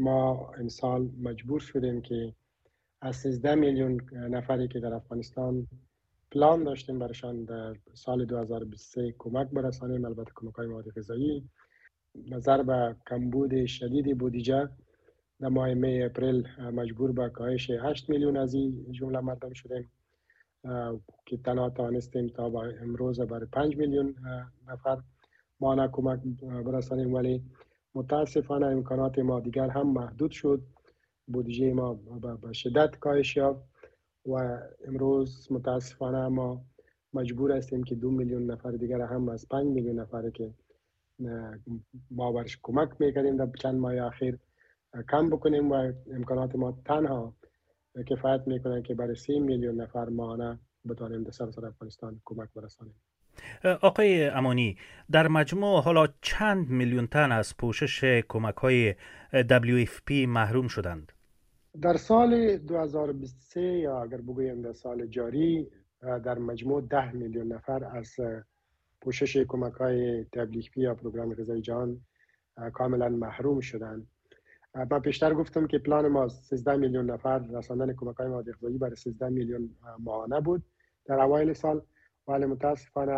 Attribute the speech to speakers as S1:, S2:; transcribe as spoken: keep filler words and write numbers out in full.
S1: ما امسال مجبور شدیم که از سیزده میلیون نفری که در افغانستان پلان داشتیم برشان در سال دو هزار و بیست و سه کمک برسانیم، البته کمک‌های مواد غذایی، نظر به کمبود شدید بودجه در ماه می اپریل مجبور به کاهش هشت میلیون از این جمله مردم شدیم که تنها توانستیم تا با امروز برای پنج میلیون نفر مانا کمک برسانیم، ولی متاسفانه امکانات ما دیگر هم محدود شد. بودجه ما به شدت کاهش یافت و امروز متاسفانه ما مجبور هستیم که دو میلیون نفر دیگر هم از پنج میلیون نفری که ما برش کمک میکنیم در چند ماه اخیر کم بکنیم و امکانات ما تنها کفایت میکنه که برای سی میلیون نفر ماهانه بتوانیم در سراسر افغانستان کمک برسانیم.
S2: آقای امانی، در مجموع حالا چند میلیون تن از پوشش کمک‌های دبلیو اف پی محروم شدند؟
S1: در سال دو هزار و بیست و سه یا اگر بگویم در سال جاری در مجموع ده میلیون نفر از پوشش کمک‌های دبلیو اف پی یا پروگرام غذای جهان کاملا محروم شدند. من پیشتر گفتم که پلان ما سیزده میلیون نفر رساندن کمک‌های مواد غذایی برای سیزده میلیون ماهانه بود در اوایل سال، ولی متاسفانه